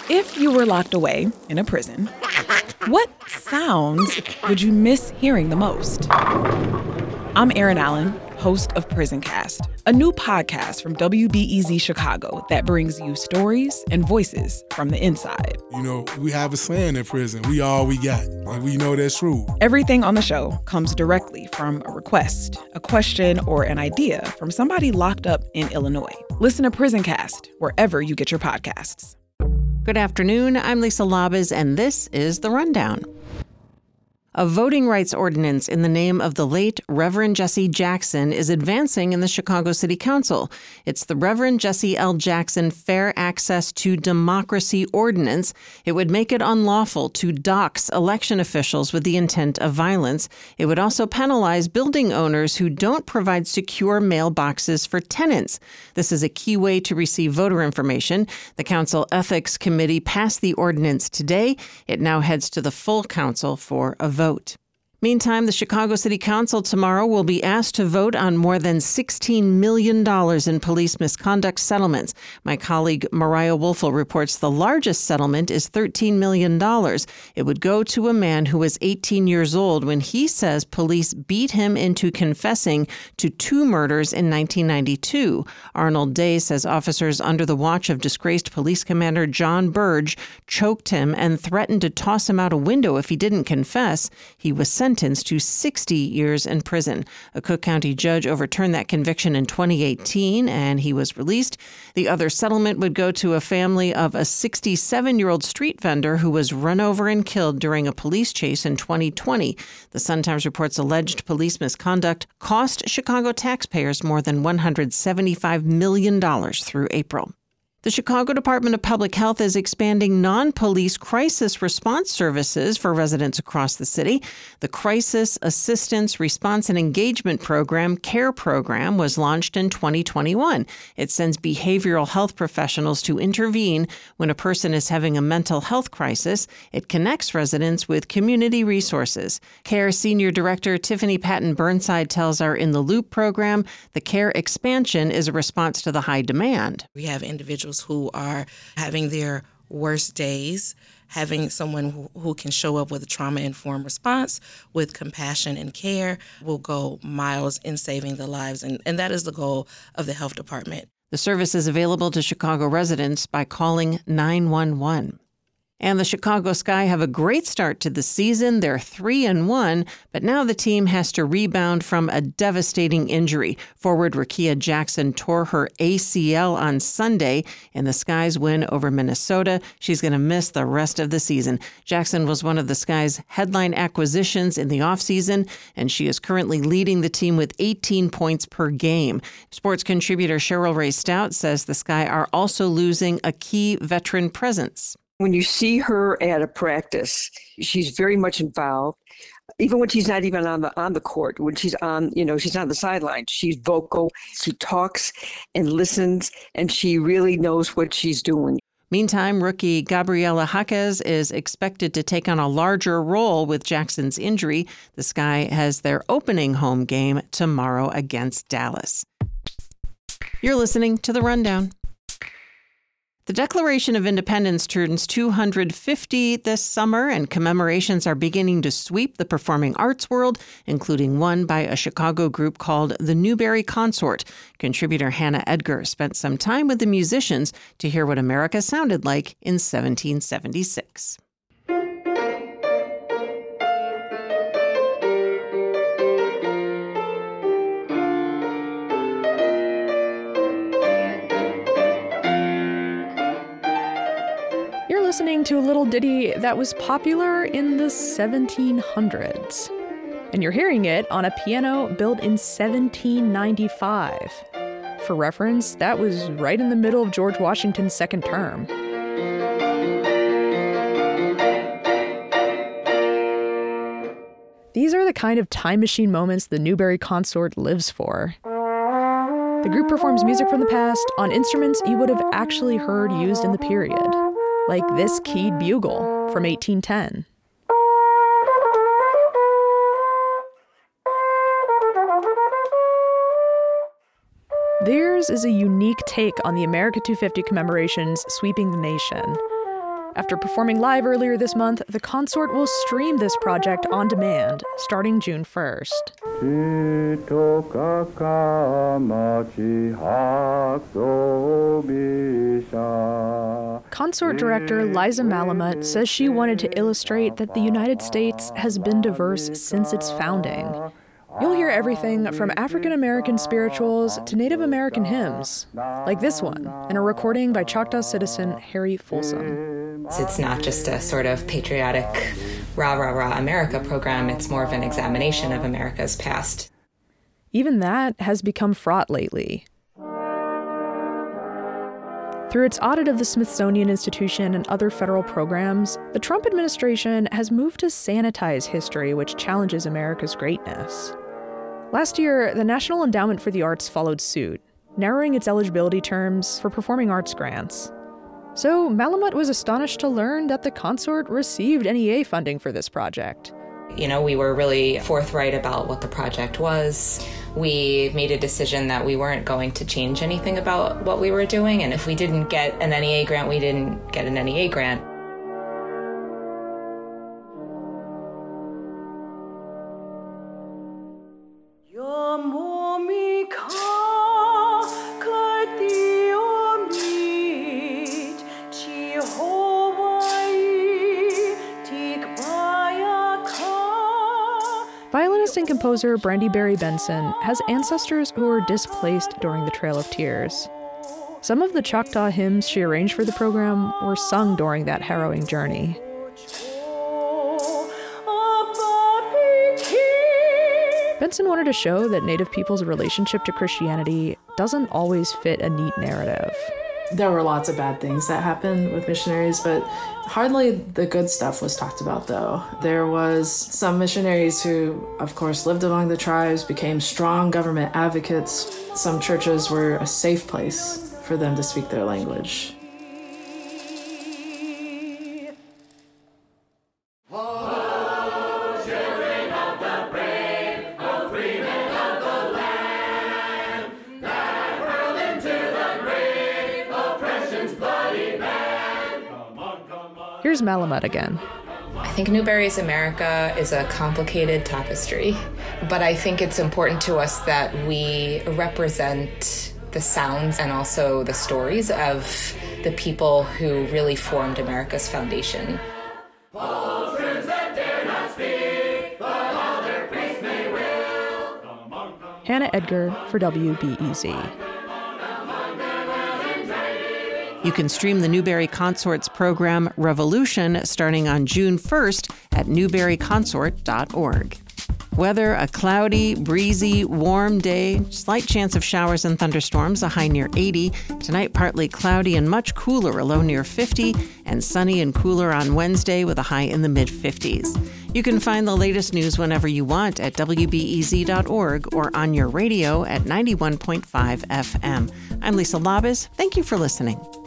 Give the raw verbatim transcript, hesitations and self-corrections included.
If you were locked away in a prison, what sounds would you miss hearing the most? I'm Erin Allen, host of Prison Cast, a new podcast from W B E Z Chicago that brings you stories and voices from the inside. You know, we have a saying in prison, we all we got, and we know that's true. Everything on the show comes directly from a request, a question, or an idea from somebody locked up in Illinois. Listen to Prison Cast wherever you get your podcasts. Good afternoon. I'm Lisa Labaz, and this is The Rundown. A voting rights ordinance in the name of the late Reverend Jesse Jackson is advancing in the Chicago City Council. It's the Reverend Jesse L. Jackson Fair Access to Democracy Ordinance. It would make it unlawful to dox election officials with the intent of violence. It would also penalize building owners who don't provide secure mailboxes for tenants. This is a key way to receive voter information. The Council Ethics Committee passed the ordinance today. It now heads to the full council for a vote. Vote. Meantime, the Chicago City Council tomorrow will be asked to vote on more than sixteen million dollars in police misconduct settlements. My colleague Mariah Woelfel reports the largest settlement is thirteen million dollars. It would go to a man who was eighteen years old when he says police beat him into confessing to two murders in nineteen ninety-two. Arnold Day says officers under the watch of disgraced police commander John Burge choked him and threatened to toss him out a window if he didn't confess. He was sentenced to sixty years in prison. A Cook County judge overturned that conviction in twenty eighteen, and he was released. The other settlement would go to a family of a sixty-seven-year-old street vendor who was run over and killed during a police chase in twenty twenty. The Sun-Times reports alleged police misconduct cost Chicago taxpayers more than one hundred seventy-five million dollars through April. The Chicago Department of Public Health is expanding non-police crisis response services for residents across the city. The Crisis Assistance Response and Engagement Program, CARE program, was launched in twenty twenty-one. It sends behavioral health professionals to intervene when a person is having a mental health crisis. It connects residents with community resources. CARE Senior Director Tiffany Patton Burnside tells our In the Loop program the CARE expansion is a response to the high demand. We have individuals who are having their worst days, having someone who, who can show up with a trauma-informed response, with compassion and care, will go miles in saving the lives. And, and that is the goal of the health department. The service is available to Chicago residents by calling nine one one. And the Chicago Sky have a great start to the season. They're three and one, but now the team has to rebound from a devastating injury. Forward Rakia Jackson tore her A C L on Sunday in the Sky's win over Minnesota. She's going to miss the rest of the season. Jackson was one of the Sky's headline acquisitions in the offseason, and she is currently leading the team with eighteen points per game. Sports contributor Cheryl Ray Stout says the Sky are also losing a key veteran presence. When you see her at a practice, she's very much involved. Even when she's not even on the on the court, when she's on, you know, she's on the sideline, she's vocal, she talks and listens, and she really knows what she's doing. Meantime, rookie Gabriela Jaquez is expected to take on a larger role with Jackson's injury. The Sky has their opening home game tomorrow against Dallas. You're listening to The Rundown. The Declaration of Independence turns two hundred fifty this summer, and commemorations are beginning to sweep the performing arts world, including one by a Chicago group called the Newberry Consort. Contributor Hannah Edgar spent some time with the musicians to hear what America sounded like in seventeen seventy-six. Listening to a little ditty that was popular in the seventeen hundreds. And you're hearing it on a piano built in seventeen ninety-five. For reference, that was right in the middle of George Washington's second term. These are the kind of time machine moments the Newberry Consort lives for. The group performs music from the past on instruments you would have actually heard used in the period, like this keyed bugle from eighteen ten. Theirs is a unique take on the America two fifty commemorations sweeping the nation. After performing live earlier this month, the consort will stream this project on demand starting June first. Consort director Liza Malamut says she wanted to illustrate that the United States has been diverse since its founding. You'll hear everything from African American spirituals to Native American hymns, like this one, in a recording by Choctaw citizen Harry Folsom. It's not just a sort of patriotic rah, rah, rah America program. It's more of an examination of America's past. Even that has become fraught lately. Through its audit of the Smithsonian Institution and other federal programs, the Trump administration has moved to sanitize history which challenges America's greatness. Last year, the National Endowment for the Arts followed suit, narrowing its eligibility terms for performing arts grants. So Malamut was astonished to learn that the consort received N E A funding for this project. You know, we were really forthright about what the project was. We made a decision that we weren't going to change anything about what we were doing, and if we didn't get an N E A grant, we didn't get an N E A grant. Violinist and composer Brandy Berry Benson has ancestors who were displaced during the Trail of Tears. Some of the Choctaw hymns she arranged for the program were sung during that harrowing journey. Benson wanted to show that Native people's relationship to Christianity doesn't always fit a neat narrative. There were lots of bad things that happened with missionaries, but hardly the good stuff was talked about, though. There was some missionaries who, of course, lived among the tribes, became strong government advocates. Some churches were a safe place for them to speak their language. Here's Malamut again. I think Newberry's America is a complicated tapestry, but I think it's important to us that we represent the sounds and also the stories of the people who really formed America's foundation. Hannah Edgar for W B E Z. You can stream the Newberry Consort's program Revolution starting on June first at newberry consort dot org. Weather, a cloudy, breezy, warm day, slight chance of showers and thunderstorms, a high near eighty. Tonight, partly cloudy and much cooler, a low near fifty, and sunny and cooler on Wednesday with a high in the mid-fifties. You can find the latest news whenever you want at W B E Z dot org or on your radio at ninety-one point five F M. I'm Lisa Labuz. Thank you for listening.